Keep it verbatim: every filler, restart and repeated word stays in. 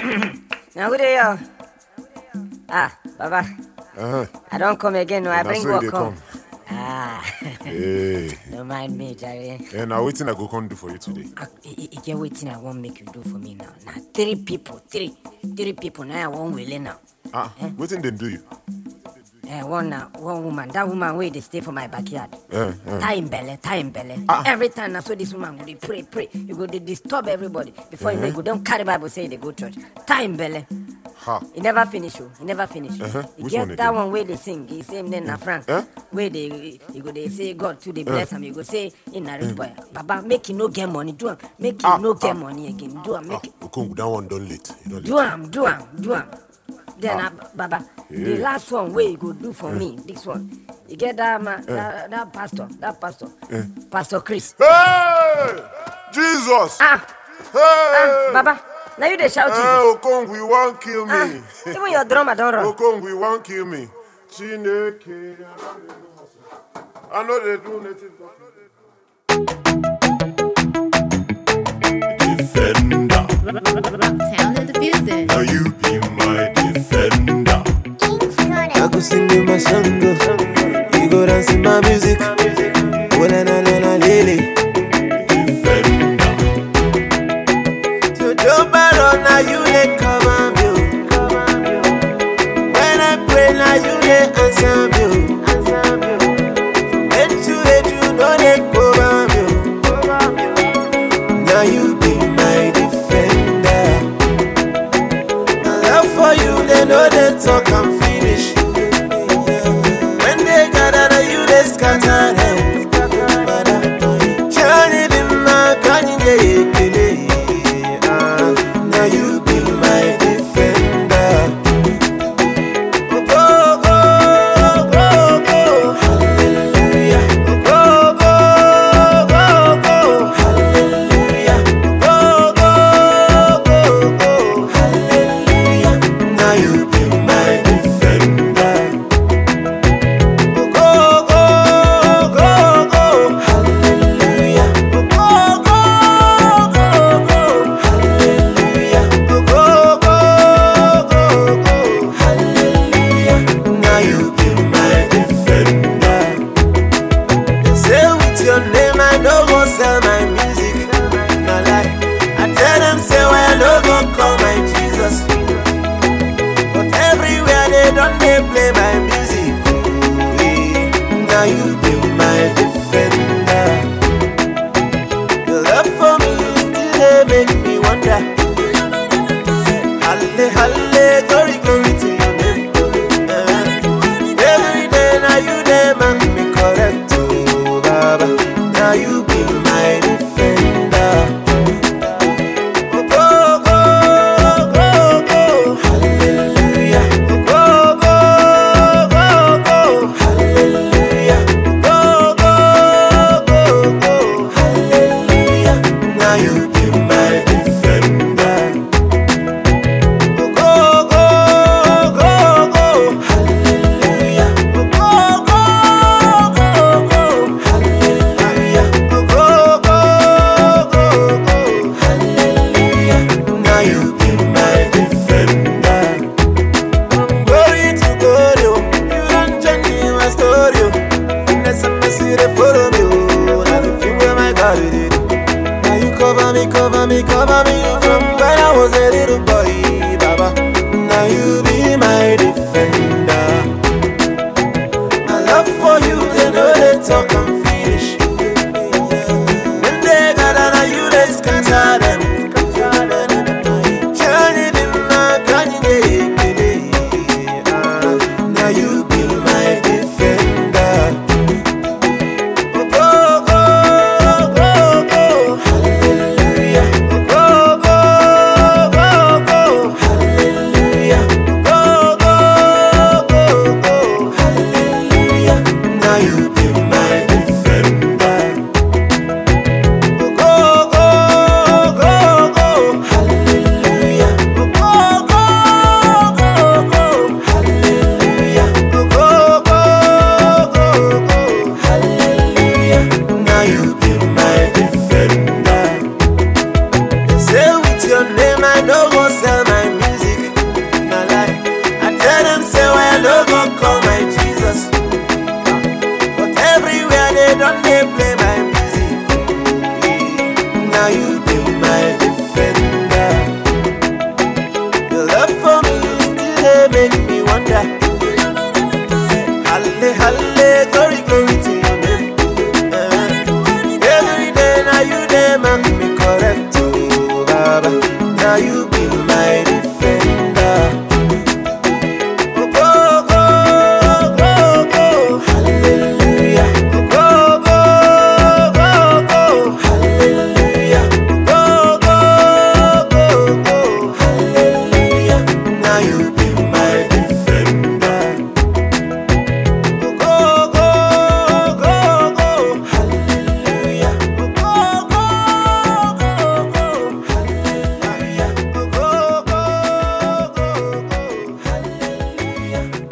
Now good day, yo. Ah, Baba. Uh-huh. I don't come again. No, I Na bring so you work dey come. come. Ah, Hey. don't mind me, Jerry. And now waiting I go come do for you today. I, I, I get waiting I won't make you do for me now. Now three people, three, three people. Now I won't will now. Ah, Eh? waiting they do you. Uh, one uh, one woman, that woman where they stay for my backyard. Uh, uh. Tie in belly, tie in belly. Ah. Every time I saw this woman, go they pray, pray. You go they disturb everybody before you Uh-huh. they go. Don't carry Bible say they go church. Tie in belly. Ha. He never finish, oh. He never finish. Uh-huh. He Which get one that again? one where they sing. He same name na Frank. Eh? Where they you go they say God too they bless him. You go say in a rich boy. Baba make him no get money. Do him. Make him Ah, no get ah. money again. Do him. Ah, Make it. Okongu, that one done late. You don't Do late. him. Do him. Do him. Then Ah. uh, Baba, the Yeah. last one where you go do for me. This one. You get that man, that, that pastor, that pastor, Pastor Chris. Hey! Jesus! Ah, Hey! ah, Baba. Now you they shout Jesus. Hey, Okongu, you won't kill me. Ah, even your drummer don't run. Okongu, you won't kill me. Chineke. I know they do native. Defender, Rocktown in the building. now you be my defender. I go sing in my song, go. You go dance in my music. Oh na na na na lele. Defender, So Joe Baron, now you dey cover me. Oh. When I pray, now you dey answer me. Oh. Head to head, you know they cover me. Oh. Now you be my defender. My love for you, they know they talk and finish. When they gather, now you they scatter them. Johnny be my Kanye, ah, now you be my defender. Oh, go, go, go, go, hallelujah. Oh, go, go, go, go, hallelujah. Oh, go, go, go, hallelujah. Now you be my defender. Oh, go, go, go, go, hallelujah. Oh, go, go, go, go, hallelujah. Oh, go, go, go, go, hallelujah. Now you be my defender. They say with your name I no go sell my music. No lie, I tell them say why I no go call my Jesus. But everywhere they don't they play my music. Eh, Now you be my defender. Your love for me still they make me wonder. Halle, halle, glory, glory to your name. Eh, Every day now you they make me correct, oh Baba. Now you be my defender. Oh, go, go, go, go, hallelujah. Oh, go, go, go, go, hallelujah. Oh, go, go, go, hallelujah. Now you be my defender. Oh, go, go, go, go, hallelujah. Oh, go, go, go, go, hallelujah. Oh, go, go, go, go, hallelujah. Now you be my defender. From glory to glory, oh, you done change my story. Oh. Goodness and mercy they follow me. Oh, now the thing where my God did. Now you cover me, cover me, cover me from when I was a little boy, Baba. Now you be my defender. My love for you, they know they talk and finish. When they gather, now you they scatter them. Johnny be my Kanye, ah, now you be my defender. Oh, go, go, go, go, hallelujah. Oh, go, go, go, go, hallelujah. Oh, go, go, go, hallelujah. Now you be my defender. Oh, go, go, go, go, hallelujah. Oh, go, go, go, go, hallelujah. Oh, go, go, go, go, hallelujah. Now you be my defender. They say with your name